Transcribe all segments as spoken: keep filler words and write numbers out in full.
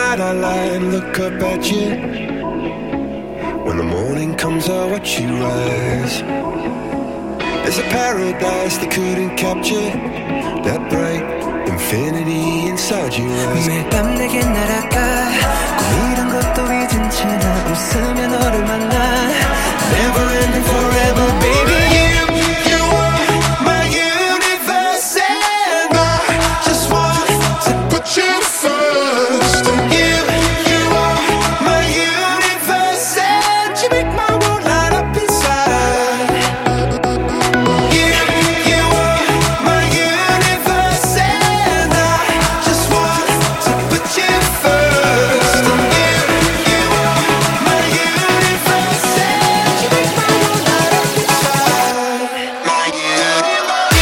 night I lie and look up at you. When the morning comes I watch you rise. There's a paradise they couldn't capture, that bright infinity inside your eyes. 매일 밤 내게 날아가 꿈이란 것도 잊은 채 나 웃으며 너를 만나. Never ending forever baby. You, you are my universe and I just want to put you first. And you, you are my universe and you make my world light up inside. You, you are my universe and I just want to put you first. And you, you are my universe and you make my world light up inside. My universe,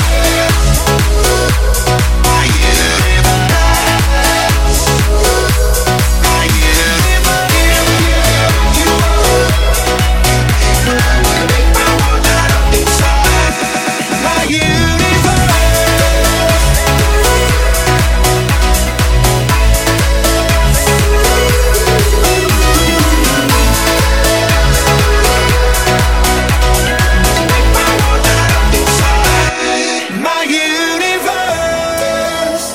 my universe, my universe. You make my world light up inside. My universe. My universe.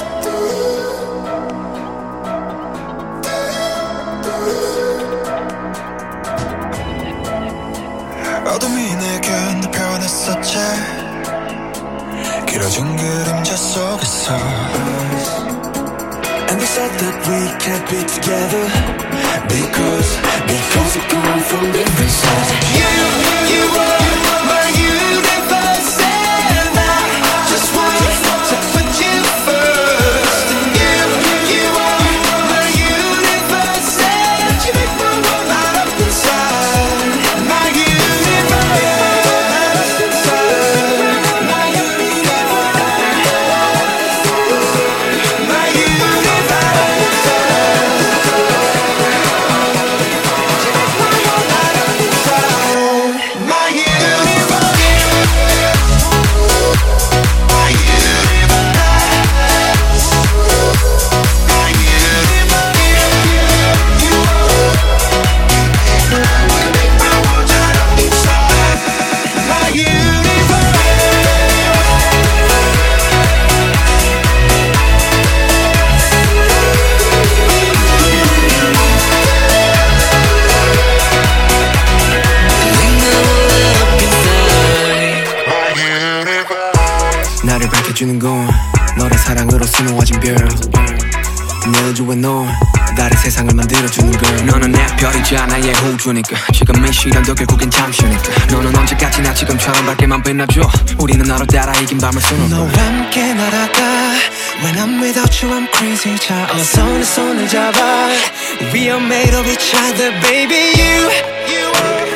어둠이 내겐 늘 변했었지. 길어진 그림자 속에서. And they said that we can't be together because because we're gone from different sides. You, you are my universe and I just want to put you first. And you, you are my universe and you make my world light up inside. My universe, inside. My universe, my universe. My universe, my universe, my universe. You make my world light up inside. My universe. 나를 밝혀주는 건 너의 사랑으로 수놓아진 별. 내 우주에 넌 다른 세상을 만들어주는 걸. 너는 내 별이자 나의 우주니까 지금 이 시련도 결국엔 잠시니까. 너는 언제까지나 지금처럼 밝게만 빛나줘. 우리는 너로 따라 이긴 밤을 수놓고 너와 함께 날아가. When I'm without you I'm crazy. 자 어서 내 손을 잡아. We are made of each other baby. You, you are